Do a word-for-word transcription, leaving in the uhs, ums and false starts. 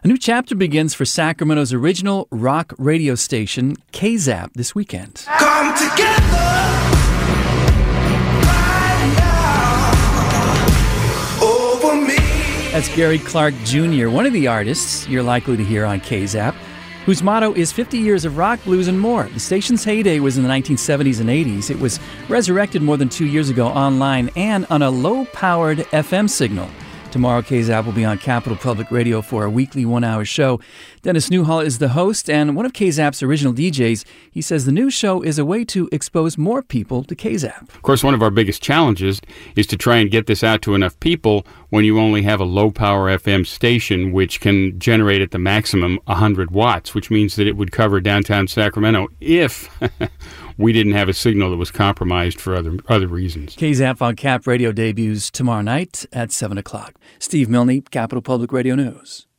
A new chapter begins for Sacramento's original rock radio station, K Z A P, this weekend. Come together right now over me. That's Gary Clark Junior, one of the artists you're likely to hear on K Z A P, whose motto is fifty years of rock, blues, and more. The station's heyday was in the nineteen seventies and eighties. It was resurrected more than two years ago online and on a low-powered F M signal. Tomorrow, K Z A P will be on Capital Public Radio for a weekly one-hour show. Dennis Newhall is the host and one of K Z A P's original D Js. He says the new show is a way to expose more people to K Z A P. Of course, one of our biggest challenges is to try and get this out to enough people when you only have a low-power F M station which can generate at the maximum one hundred watts, which means that it would cover downtown Sacramento if we didn't have a signal that was compromised for other other reasons. K Z A P on Cap Radio debuts tomorrow night at seven o'clock. Steve Milne, Capital Public Radio News.